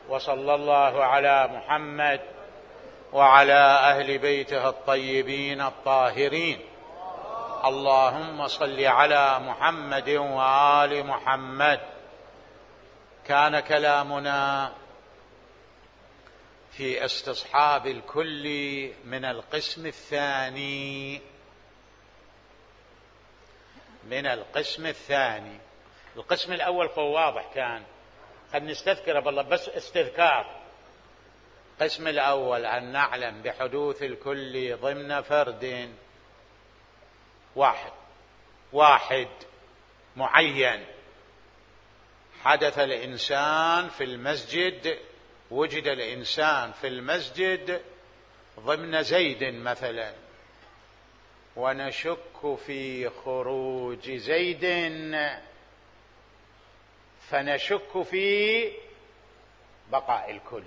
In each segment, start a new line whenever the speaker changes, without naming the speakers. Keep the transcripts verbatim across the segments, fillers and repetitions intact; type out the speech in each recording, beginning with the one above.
وصلى الله على محمد وعلى أهل بيته الطيبين الطاهرين. اللهم صل على محمد وآل محمد. كان كلامنا في استصحاب الكل من القسم الثاني من القسم الثاني القسم الأول فهو واضح كان، خلينا نستذكره بالله بس استذكار. القسم الأول أن نعلم بحدوث الكل ضمن فرد واحد واحد معين. حدث الإنسان في المسجد، وجد الإنسان في المسجد ضمن زيد مثلا، ونشك في خروج زيد فنشك في بقاء الكل.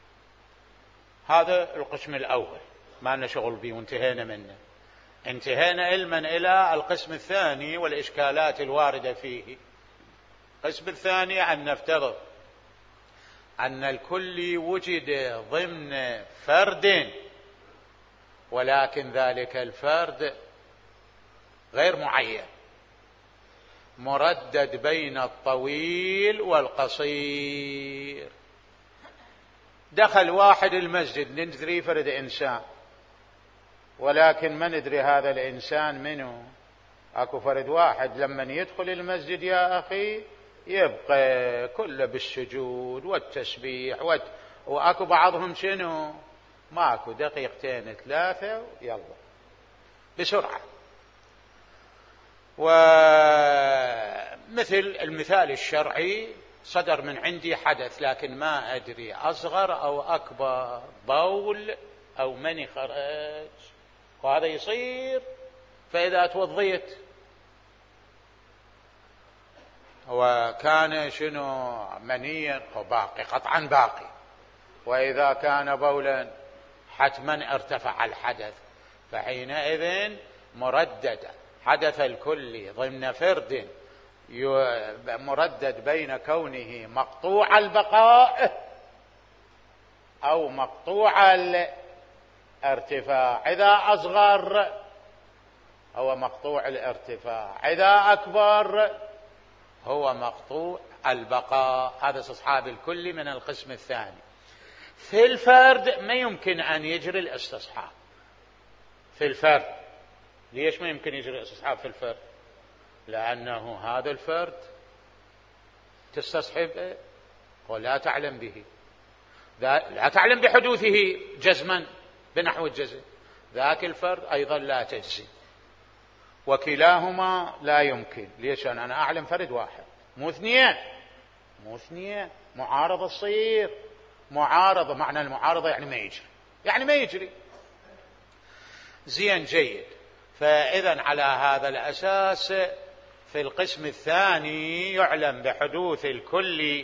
هذا القسم الأول ما لنا شغل به وانتهينا منه. انتهينا علما إلى القسم الثاني والإشكالات الواردة فيه. القسم الثاني أن نفترض أن الكل وجد ضمن فرد، ولكن ذلك الفرد غير معين، مردد بين الطويل والقصير. دخل واحد المسجد، ندري فرد إنسان، ولكن ما ندري هذا الإنسان منه. أكو فرد واحد لما يدخل المسجد يا أخي يبقى كله بالسجود والتسبيح وت... وأكو بعضهم شنو ماكو دقيقتين ثلاثة يلا بسرعة. ومثل المثال الشرعي صدر من عندي حدث لكن ما أدري أصغر أو أكبر، بول أو مني خرج، وهذا يصير فإذا توضيت وكان شنو منيا وباقي قطعا باقي، وإذا كان بولا حتما ارتفع الحدث، فحينئذ مردد حدث الكل ضمن فرد مردد بين كونه مقطوع البقاء أو مقطوع الارتفاع. إذا أصغر هو مقطوع الارتفاع، إذا أكبر هو مقطوع البقاء. هذا استصحاب الكل من القسم الثاني. في الفرد ما يمكن أن يجري الاستصحاب في الفرد. ليش ما يمكن يجري الاستصحاب في الفرد؟ لأنه هذا الفرد تستصحب ولا تعلم به، لا تعلم بحدوثه جزما بنحو الجزم، ذاك الفرد أيضا لا تجزي، وكلاهما لا يمكن. ليش؟ أنا أعلم فرد واحد مو اثنين مو اثنين معارضة تصير. معارضة معنى المعارضة يعني ما يجري، يعني ما يجري. زين جيد. فإذا على هذا الأساس في القسم الثاني يعلم بحدوث الكل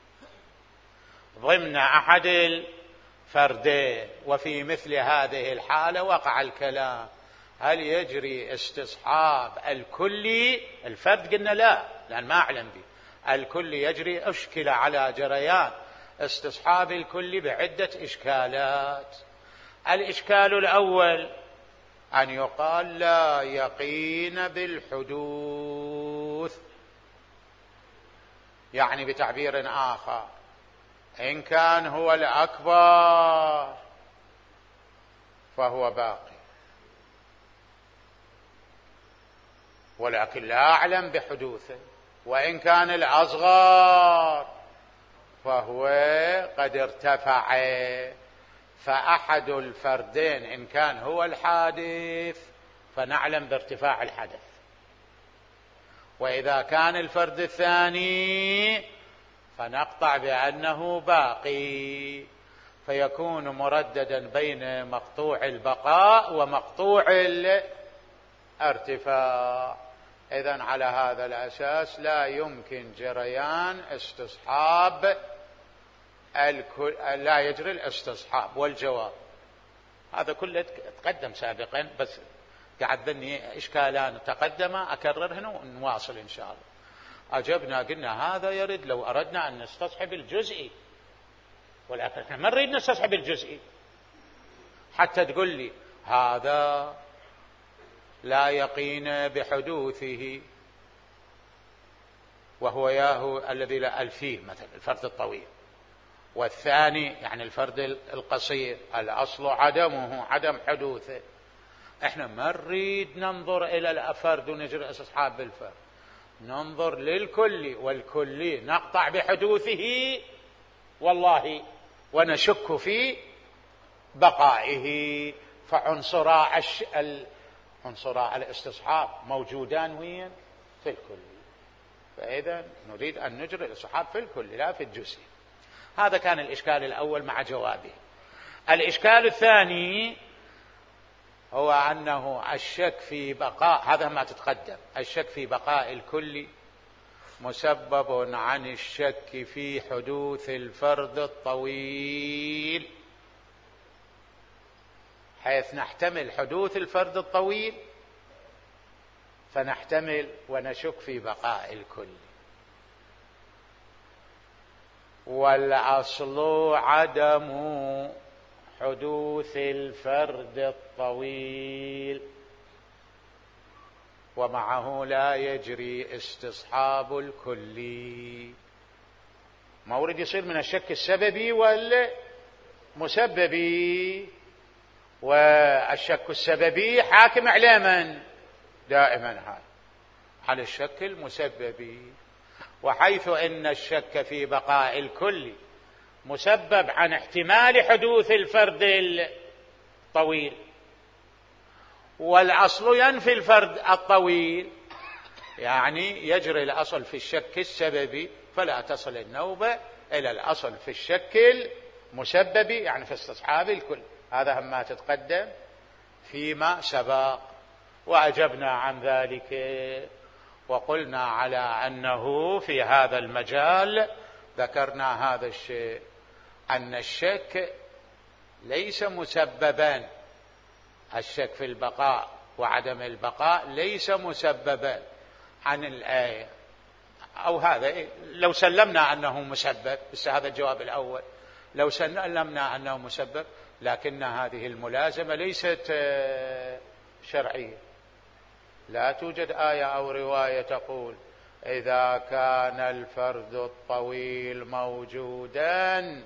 ضمن أحد الفردين. وفي مثل هذه الحالة وقع الكلام، هل يجري استصحاب الكل الفرد؟ قلنا لا، لأن ما أعلم به. الكل يجري. أشكل على جريان استصحاب الكل بعدة إشكالات. الإشكال الأول أن يقال لا يقين بالحدوث، يعني بتعبير آخر إن كان هو الأكبر فهو باقي، ولكن لا أعلم بحدوثه. وإن كان الأصغر فهو قد ارتفع، فأحد الفردين إن كان هو الحادث فنعلم بارتفاع الحدث، وإذا كان الفرد الثاني فنقطع بأنه باقي، فيكون مرددا بين مقطوع البقاء ومقطوع الارتفاع. إذن على هذا الأساس لا يمكن جريان استصحاب الكل، لا يجري الاستصحاب. والجواب هذا كله تقدم سابقا، بس قاعد ذني إشكالان تقدم أكررهن ونواصل إن شاء الله. أجبنا قلنا هذا يرد لو أردنا أن نستصحب الجزئي، ولكن احنا ما نريد نستصحب الجزئي حتى تقول لي هذا لا يقين بحدوثه وهو ياهو الذي لا ألفيه مثلا الفرد الطويل، والثاني يعني الفرد القصير الأصل عدمه عدم حدوثه. احنا ما نريد ننظر إلى الأفرد ونجري استصحاب بالفرد، ننظر للكل، والكلي نقطع بحدوثه والله ونشك في بقائه. فعنصرا الش... ال... عنصرا الاستصحاب موجودان وين؟ في الكل. فإذا نريد أن نجري الاستصحاب في الكل لا في الجزء. هذا كان الإشكال الأول مع جوابه. الإشكال الثاني هو أنه الشك في بقاء، هذا ما تتقدم، الشك في بقاء الكل مسبب عن الشك في حدوث الفرد الطويل، حيث نحتمل حدوث الفرد الطويل فنحتمل ونشك في بقاء الكل. والأصل عدم حدوث الفرد الطويل، ومعه لا يجري استصحاب الكلي. ما ورد يصير من الشك السببي والمسببي، والشك السببي حاكم على من؟ دائما هذا على الشك المسببي. وحيث ان الشك في بقاء الكل مسبب عن احتمال حدوث الفرد الطويل، والأصل ينفي الفرد الطويل، يعني يجري الأصل في الشك السببي فلا تصل النوبة إلى الأصل في الشك المسببي، يعني في استصحاب الكل. هذا هم ما تتقدم فيما سبق، وأجبنا عن ذلك وقلنا على أنه في هذا المجال ذكرنا هذا الشيء، أن الشك ليس مسببا، الشك في البقاء وعدم البقاء ليس مسببا عن الآية، أو هذا لو سلمنا أنه مسبب، بس هذا الجواب الأول، لو سلمنا أنه مسبب، لكن هذه الملازمة ليست شرعية. لا توجد آية أو رواية تقول إذا كان الفرد الطويل موجودا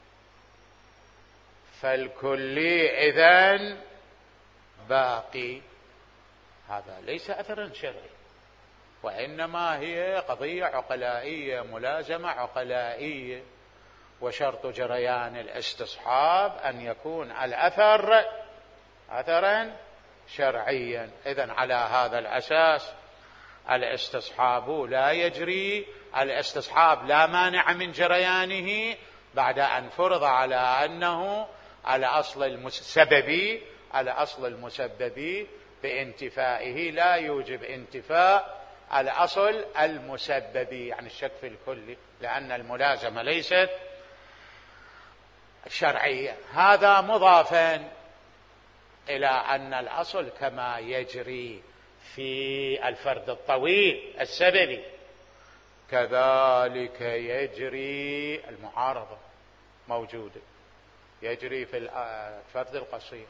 فالكلي إذن باقي. هذا ليس أثرا شرعي، وإنما هي قضية عقلائية، ملازمة عقلائية. وشرط جريان الاستصحاب أن يكون الأثر أثرا شرعيا. إذن على هذا الأساس الاستصحاب لا يجري، الاستصحاب لا مانع من جريانه بعد أن فرض على أنه الأصل السببي، الأصل المسببي بانتفائه لا يوجب انتفاء الأصل المسببي، يعني الشك في الكل، لأن الملازمة ليست شرعية. هذا مضافا إلى أن الأصل كما يجري في الفرد الطويل السببي كذلك يجري المعارضة موجودة، يجري في الفرد القصير.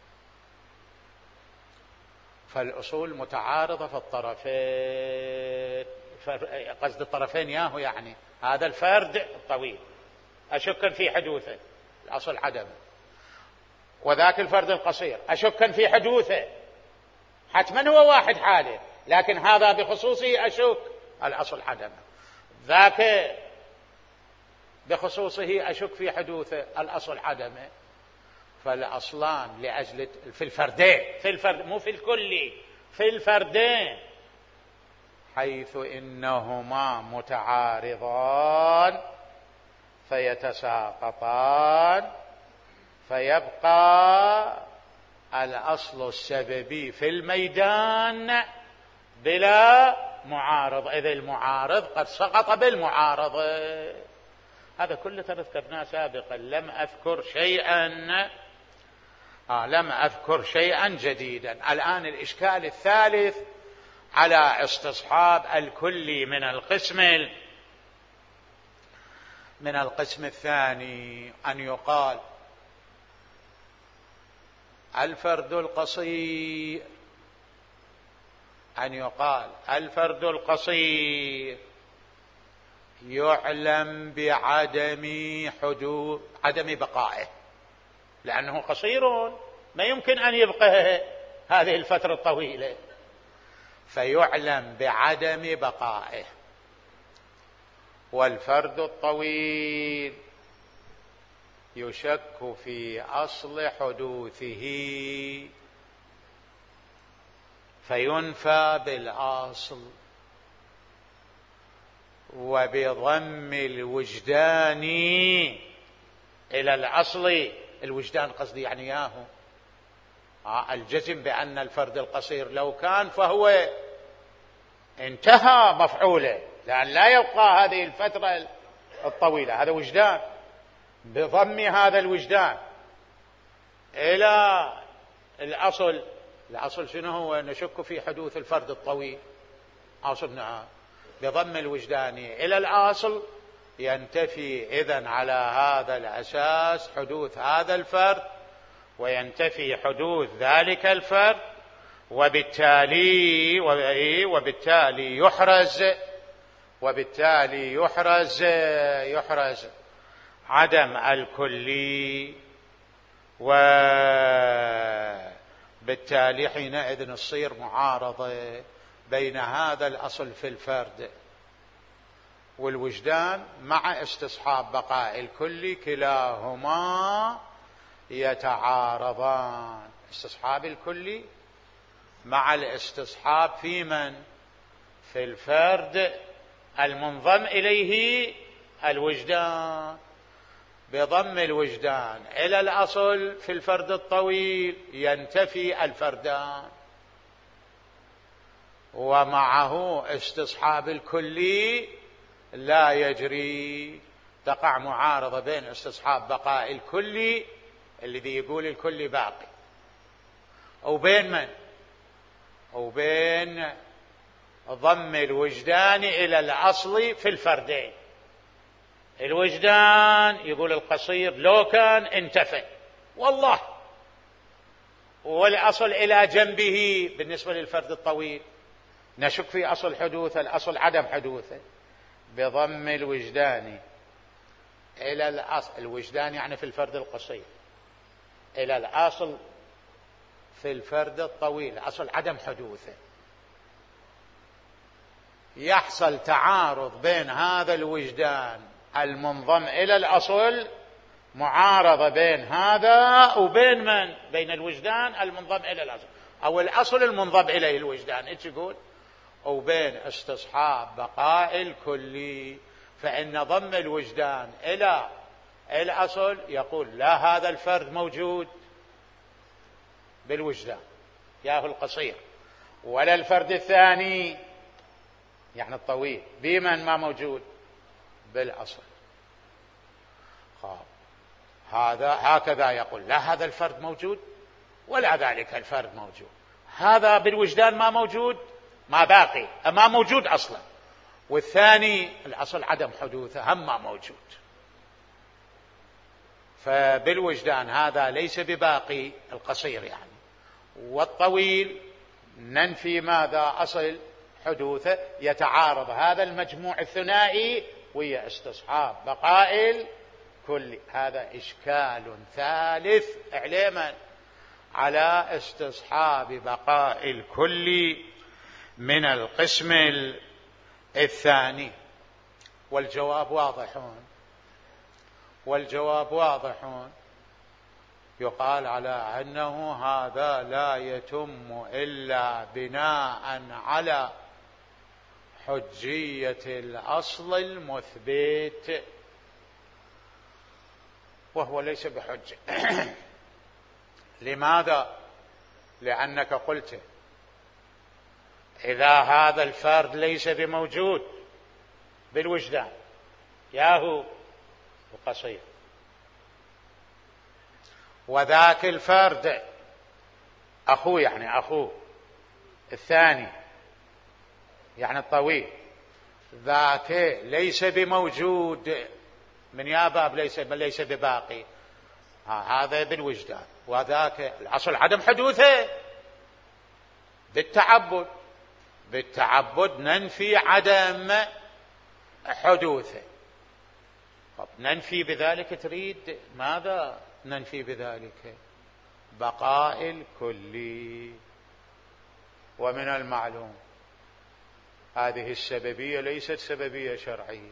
فالأصول متعارضة في الطرفين، قصد الطرفين ياهو، يعني هذا الفرد الطويل أشكا في حدوثه الأصل عدمه، وذاك الفرد القصير أشكا في حدوثه، حتما هو واحد حاله، لكن هذا بخصوصه أشك الأصل عدمه، ذاك بخصوصه أشك في حدوثه الأصل عدمه. فالأصلان لأجل في الفردين، في الفرد مو في الكل، في الفردين، حيث إنهما متعارضان فيتساقطان، فيبقى الأصل السببي في الميدان بلا معارض، إذ المعارض قد سقط بالمعارض. هذا كله تذكرناه سابقا، لم أذكر شيئا آه لم أذكر شيئا جديدا. الآن الإشكال الثالث على استصحاب الكل من القسم من القسم الثاني أن يقال الفرد القصير أن يقال الفرد القصير يعلم بعدم حدوث عدم بقائه، لأنه قصير ما يمكن أن يبقى هذه الفترة الطويلة، فيعلم بعدم بقائه. والفرد الطويل يشك في أصل حدوثه فينفى بالأصل، وبضم الوجدان إلى الأصل. الوجدان قصدي يعني ياهو الجزم بأن الفرد القصير لو كان فهو انتهى مفعوله، لأن لا يبقى هذه الفترة الطويلة، هذا وجدان. بضم هذا الوجدان إلى الأصل. الأصل شنو هو؟ نشك في حدوث الفرد الطويل، أصل نعم. بضم الوجدان إلى الأصل ينتفي إذن على هذا الأساس حدوث هذا الفرد، وينتفي حدوث ذلك الفرد، وبالتالي وبالتالي يحرز وبالتالي يحرز يحرز عدم الكلي، وبالتالي حينئذ تصير معارضة بين هذا الأصل في الفرد والوجدان مع استصحاب بقاء الكلي، كلاهما يتعارضان. استصحاب الكلي مع الاستصحاب في من؟ في الفرد المنضم إليه الوجدان. بضم الوجدان إلى الأصل في الفرد الطويل ينتفي الفردان، ومعه استصحاب الكلي لا يجري. تقع معارضة بين استصحاب بقاء الكلي الذي يقول الكلي باقي، وبين من؟ وبين ضم الوجدان إلى الأصل في الفردين. الوجدان يقول القصير لو كان انتفى والله، والأصل إلى جنبه بالنسبة للفرد الطويل نشك في أصل حدوثه، الأصل عدم حدوثه. بضم الوجدان إلى الأصل، الوجدان يعني في الفرد القصير، إلى الأصل في الفرد الطويل، أصل عدم حدوثه. يحصل تعارض بين هذا الوجدان المنضم إلى الأصل، معارضة بين هذا وبين من؟ بين الوجدان المنضم إلى الأصل، أو الأصل المنضم إليه الوجدان، إيش يقول؟ وبين استصحاب بقاء الكلي. فإن ضم الوجدان إلى الأصل يقول لا هذا الفرد موجود بالوجدان ياهو القصير، ولا الفرد الثاني يعني الطويل بمن ما موجود؟ بالأصل. هذا هكذا يقول لا هذا الفرد موجود ولا ذلك الفرد موجود، هذا بالوجدان ما موجود، ما باقي، ما موجود أصلا، والثاني الأصل عدم حدوثه هم ما موجود. فبالوجدان هذا ليس بباقي القصير يعني، والطويل ننفي ماذا؟ أصل حدوثه. يتعارض هذا المجموع الثنائي ويا استصحاب بقاء الكل. هذا إشكال ثالث اعلما على استصحاب بقاء الكل من القسم الثاني. والجواب واضحون والجواب واضحون يقال على أنه هذا لا يتم إلا بناء على حجية الأصل المثبت، وهو ليس بحجة. لماذا؟ لأنك قلت إذا هذا الفرد ليس بموجود بالوجدان ياهو وقصير، وذاك الفرد أخوه يعني أخوه الثاني يعني الطويل ذاك ليس بموجود من يا باب ليس ليس بباقي، هذا بالوجدان، وذاك الأصل عدم حدوثه بالتعبد. بالتعبد ننفي عدم حدوثه. طب ننفي بذلك، تريد ماذا ننفي بذلك؟ بقاء الكلي. ومن المعلوم هذه السببية ليست سببية شرعية،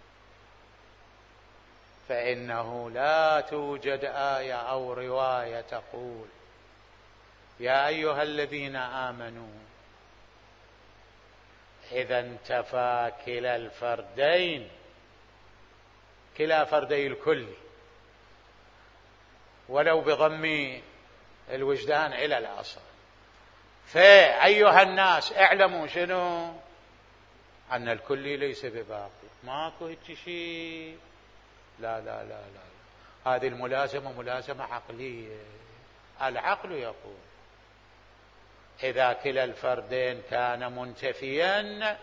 فإنه لا توجد آية أو رواية تقول يا أيها الذين آمنوا إذا انتفى كلا الفردين، كلا فردي الكل، ولو بضم الوجدان إلى الأصل، فأيها الناس اعلموا شنو؟ أن الكل ليس بباقي. ماكو هيك شيء، لا لا لا لا، هذه الملازمة ملازمة عقلية. العقل يقول إذا كلا الفردين كان منتفيا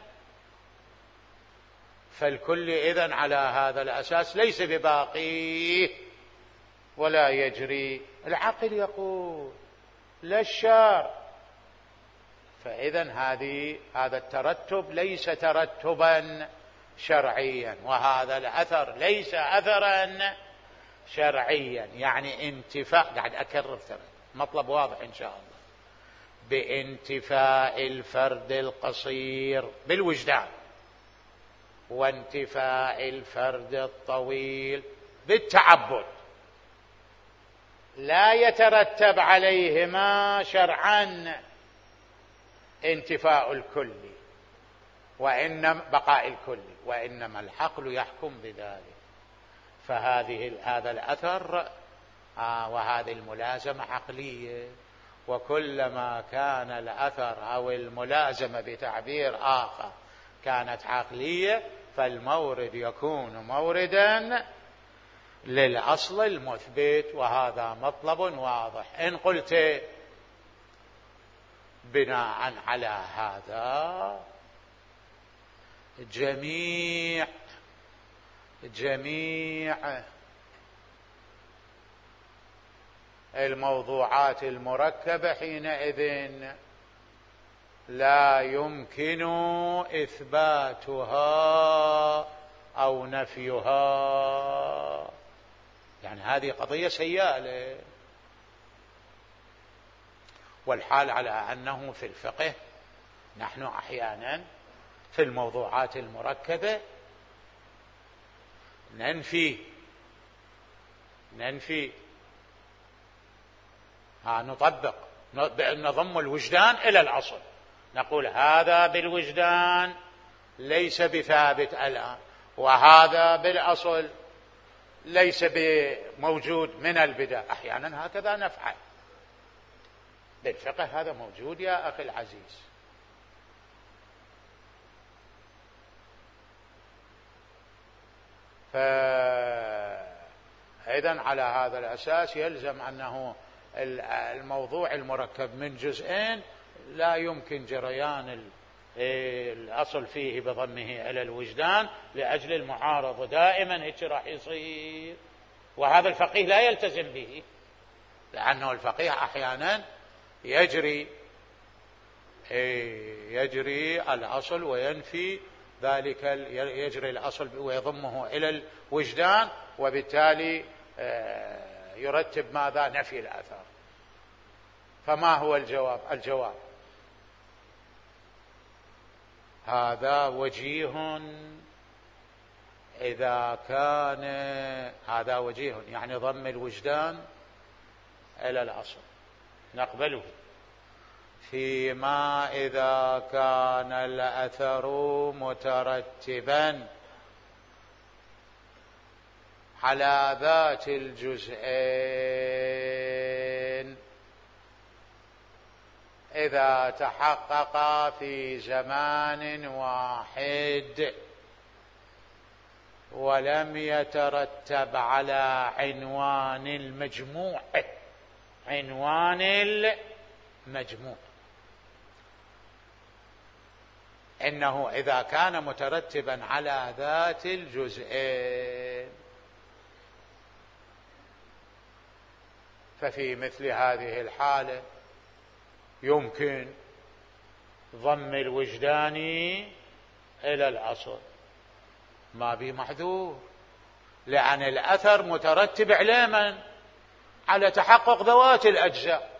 فالكل إذن على هذا الأساس ليس بباقي ولا يجري. العقل يقول لا الشرع. فإذن هذه هذا الترتب ليس ترتبا شرعيا، وهذا الأثر ليس أثرا شرعيا. يعني انتفاء، قاعد أكرر ترى مطلب واضح إن شاء الله، بانتفاء الفرد القصير بالوجدان وانتفاء الفرد الطويل بالتعبد، لا يترتب عليهما شرعا انتفاء الكل وإنما بقاء الكل، وإنما العقل يحكم بذلك. فهذه هذا الأثر آه وهذه الملازمة عقلية، وكلما كان الأثر أو الملازمة بتعبير آخر كانت عقلية فالمورد يكون موردا للأصل المثبت، وهذا مطلب واضح. إن قلت بناء على هذا جميع جميع الموضوعات المركبة حينئذ لا يمكن إثباتها أو نفيها. يعني هذه قضية سيئة، والحال على أنه في الفقه نحن أحيانا في الموضوعات المركبة ننفي ننفي ها نطبق، نضم الوجدان إلى الأصل، نقول هذا بالوجدان ليس بثابت الآن، وهذا بالأصل ليس بموجود من البدء. أحيانا هكذا نفعل بالفقه، هذا موجود يا أخي العزيز. فإذن على هذا الأساس يلزم أنه الموضوع المركب من جزئين لا يمكن جريان الأصل فيه بضمه إلى الوجدان لأجل المعارضة، دائما هيك راح يصير. وهذا الفقيه لا يلتزم به، لأنه الفقيه أحيانا يجري يجري الأصل وينفي ذلك، يجري الأصل ويضمه إلى الوجدان، وبالتالي يرتب ماذا؟ نفي الأثر. فما هو الجواب؟ الجواب هذا وجيه إذا كان هذا وجيه، يعني ضم الوجدان إلى الأصل نقبله، فيما إذا كان الأثر مترتبا على ذات الجزئين إذا تحقق في زمان واحد ولم يترتب على عنوان المجموع عنوان المجموع إنه إذا كان مترتبا على ذات الجزئين ففي مثل هذه الحالة يمكن ضم الوجدان إلى الأصل، ما بي محذور، لأن الأثر مترتب على من؟ على تحقق ذوات الأجزاء،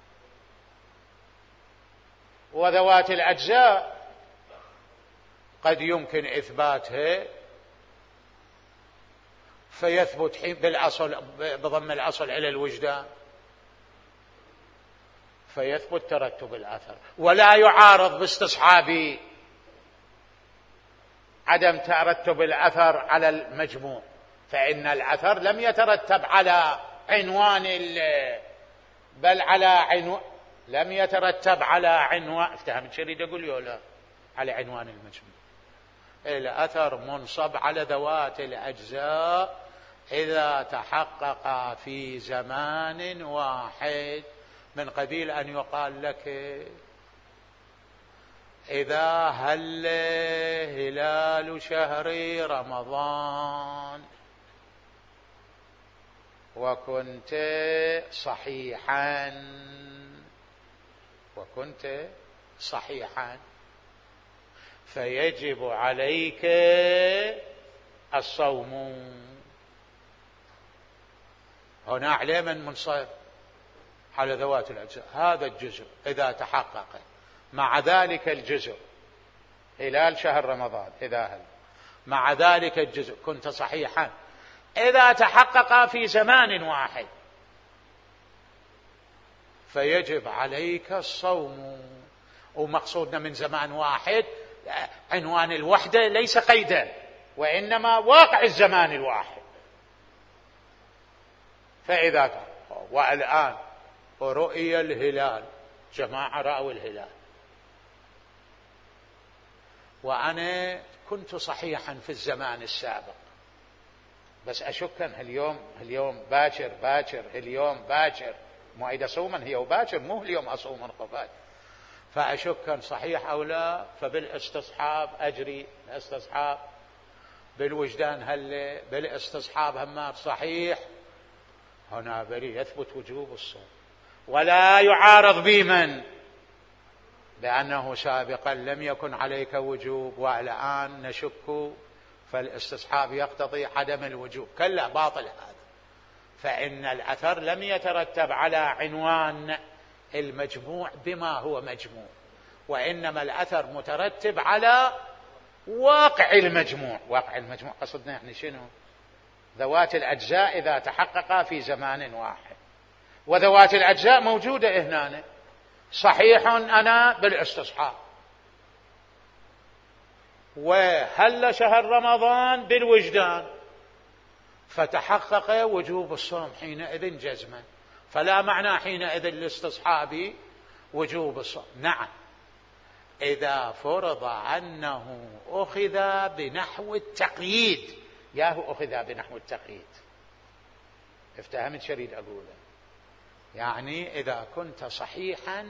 وذوات الأجزاء قد يمكن إثباتها فيثبت بالأصل بضم الأصل إلى الوجدان فيثبت ترتب الأثر، ولا يعارض باستصحاب عدم ترتب الأثر على المجموع، فإن الأثر لم يترتب على عنوان بل على عنوان لم يترتب على عنوان، افتهم شريد أقول يولا على عنوان المجموع. الأثر منصب على ذوات الأجزاء إذا تحقق في زمان واحد، من قبيل أن يقال لك إذا هل هلال شهر رمضان وكنت صحيحا وكنت صحيحا فيجب عليك الصوم. هنا عليه من منصب على ذوات الأجزاء، هذا الجزء إذا تحقق، مع ذلك الجزء هلال شهر رمضان إذا هل مع ذلك الجزء كنت صحيحا إذا تحقق في زمان واحد فيجب عليك الصوم. ومقصودنا من زمان واحد عنوان الوحدة ليس قيدا، وإنما واقع الزمان الواحد. فإذا كان والآن رؤي الهلال، جماعة رأوا الهلال وأنا كنت صحيحا في الزمان السابق، بس أشك اليوم اليوم باكر باكر اليوم باكر مو أيد صوما هي وباكر مو اليوم أصوم انقفاد، فأشك صحيح أو لا، فبالاستصحاب أجري الاستصحاب بالوجدان هل بالاستصحاب همار صحيح، هنا بري يثبت وجوب الصوم ولا يعارض بمن بأنه سابقا لم يكن عليك وجوب والآن نشك، فالاستصحاب يقتضي عدم الوجوب. كلا باطل هذا، فإن الأثر لم يترتب على عنوان المجموع بما هو مجموع، وإنما الأثر مترتب على واقع المجموع. واقع المجموع قصدنا يعني شنو؟ ذوات الأجزاء إذا تحقق في زمان واحد، وذوات الأجزاء موجودة هنا، صحيح أنا بالاستصحاب، وهل شهر رمضان بالوجدان، فتحقق وجوب الصوم حينئذ جزما، فلا معنى حينئذ للاستصحاب وجوب الصوم. نعم إذا فرض أنه أخذ بنحو التقييد، ياهو أخذ بنحو التقييد، افتهمت شريد أقوله، يعني إذا كنت صحيحا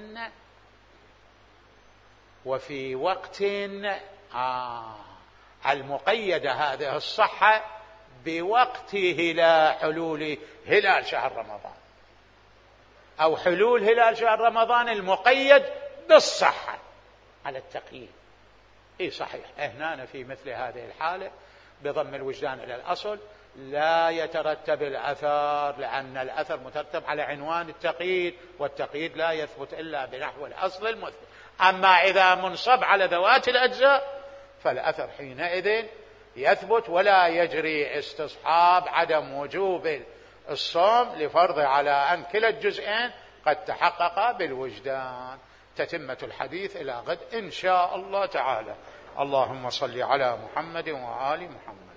وفي وقت آه المقيدة هذه الصحة بوقت هلال حلول هلال شهر رمضان، أو حلول هلال شهر رمضان المقيد بالصحة على التقييد، إيه صحيح. هنا في مثل هذه الحالة بضم الوجدان إلى الأصل لا يترتب الأثر، لأن الأثر مترتب على عنوان التقييد، والتقييد لا يثبت إلا بنحو الأصل المثبت. أما إذا منصب على ذوات الأجزاء فالأثر حينئذ يثبت، ولا يجري استصحاب عدم وجوب الصوم لفرض على أن كلا الجزئين قد تحقق بالوجدان. تتمة الحديث إلى غد إن شاء الله تعالى. اللهم صل على محمد وآل محمد.